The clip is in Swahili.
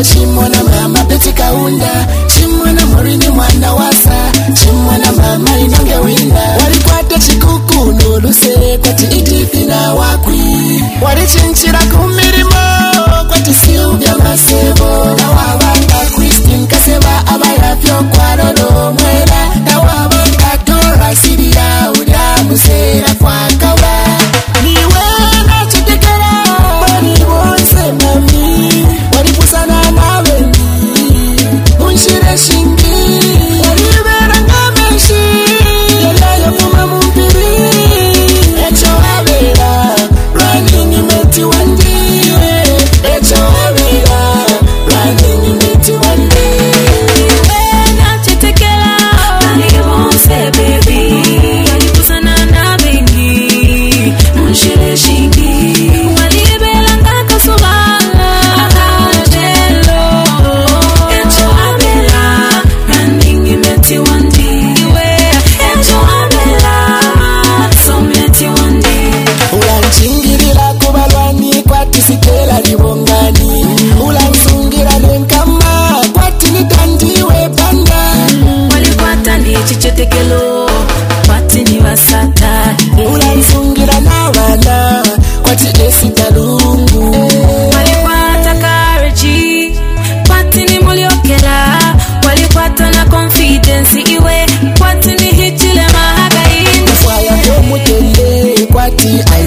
chimona mama beti kaunda, chimona morini mwana wasa, chimona mama inonge winda. Walikwata chikuku noluse kwati idifina wakwi, walichinchira kumirimo kwati siubya masebo. Nawabanga Christine kaseba abayafyo kwaroro mwera, nawabanga Dora sidia uda musera kwa kawa. Niwe na chitekera bani bonse mami, walipusana nawe ni unshire shingi, walibera ngameshi yala yafuma mumpiri. Echo abera running imeti wandiwe, echo abera running imeti wandiwe. Niwe na chitekera bani bonse baby, walipusana nawe ni unshire shingi, walibera ngakasubana akajelo. Echo abera running imeti wandiwe, echo abera so meti wandiwe. Ulanchingirira kubalwani kwati sitela libongani, ulansungira nenkama kwati nitandiwe banda. Walikwata ndi chichetekelo kwati ni wasata, Ulansungira n'abana kwati esitalungu. walikwata courage kwati ni muliokela, walikwata na confidence iwe kwati ni hitile mahagaini. Fwaya komutende kwati